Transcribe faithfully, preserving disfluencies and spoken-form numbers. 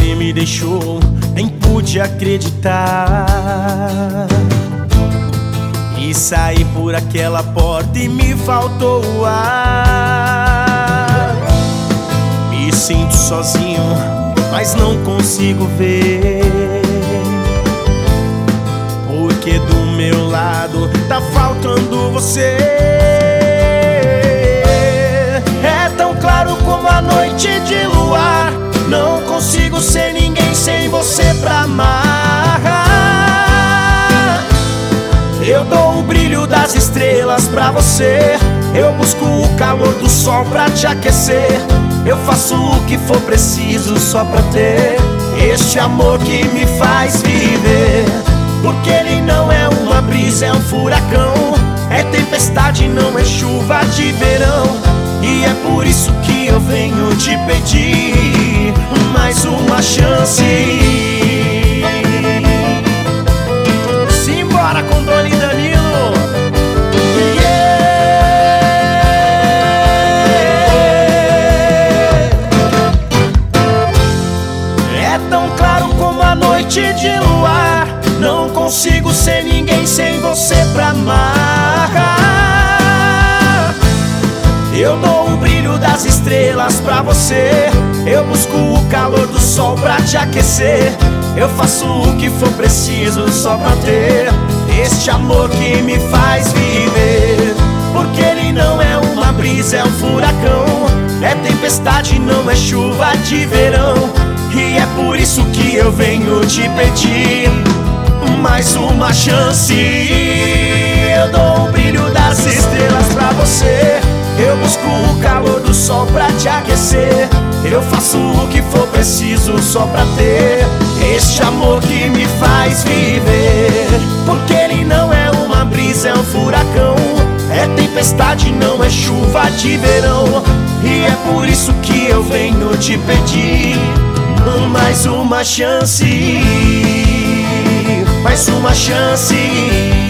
você me deixou, nem pude acreditar. E saí por aquela porta e me faltou o ar. Me sinto sozinho, mas não consigo ver, porque do meu lado tá faltando você. É tão claro como a noite de luar, não consigo ser ninguém sem você pra amar. Eu dou o brilho das estrelas pra você, eu busco o calor do sol pra te aquecer. Eu faço o que for preciso só pra ter este amor que me faz viver. Porque ele não é uma brisa, é um furacão, é tempestade, não é chuva de verão. E é por isso que eu venho te pedir mais uma chance. Simbora com Dona e Danilo. Yeah! É tão claro como a noite de luar, não consigo ser ninguém sem você pra amar. Eu dou o brilho das estrelas pra você, eu busco o calor do sol pra te aquecer. Eu faço o que for preciso só pra ter este amor que me faz viver. Porque ele não é uma brisa, é um furacão, é tempestade, não é chuva de verão. E é por isso que eu venho te pedir mais uma chance. Eu dou o brilho das estrelas pra você, eu busco o calor do sol pra te aquecer. Eu faço o que for preciso só pra ter este amor que me faz viver. Porque ele não é uma brisa, é um furacão, é tempestade, não é chuva de verão. E é por isso que eu venho te pedir mais uma chance, mais uma chance.